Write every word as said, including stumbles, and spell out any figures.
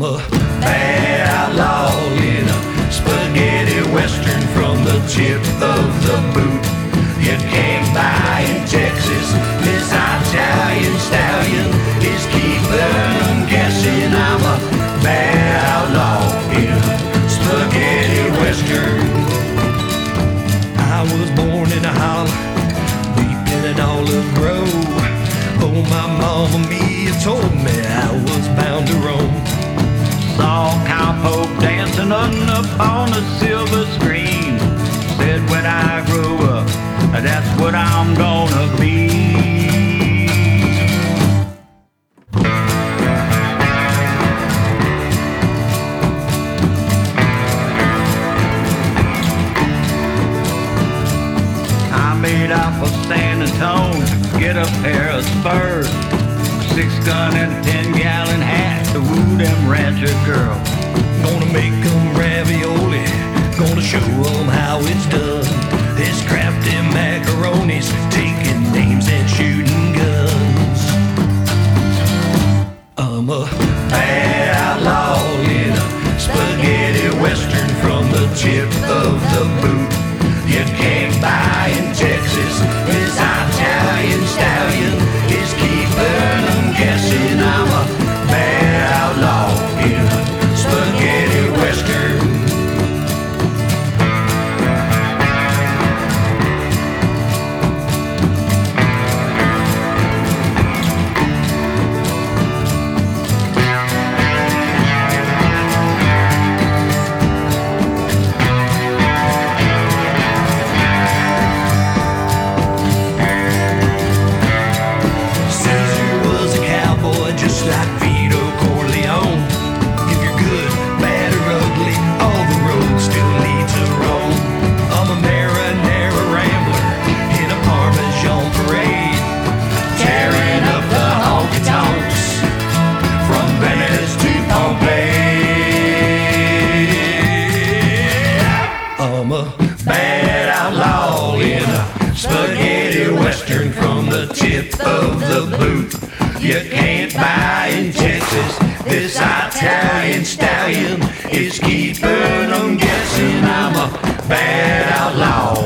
a bad outlaw in a spaghetti western from the tip of the boot. You can't buy in Texas. This Italian stallion is keeping them guessing. I'm a bad outlaw in a spaghetti western. I was born in a holler, deep in an olive grove. Oh, my mama Mia told me I was bound to roam. Saw cowpoke dancing up on a silver screen. Said when I grow up, that's what I'm gonna be. I made out for San Antonio to get a pair of spurs, six gun and a ten gallon hat to woo them rancher girls. Gonna make them ravioli, gonna show them how it's done. This crafty macaroni's taking names and shooting guns. I'm a bad outlaw in a spaghetti western from the tip of the boot. You can't buy in Texas. This Italian stallion is keeping them guessing. I'm a bad outlaw in a spaghetti western. Just like Vito Corleone. If you're good, bad or ugly, all the roads still lead to Rome. I'm a marinara rambler in a Parmesan parade, tearing up the honky tonks from Venice to Pompeii. I'm a bad outlaw in a spaghetti western from the tip of the boot. You can't buy in Texas. This Italian stallion is keeping them guessing. I'm a bad outlaw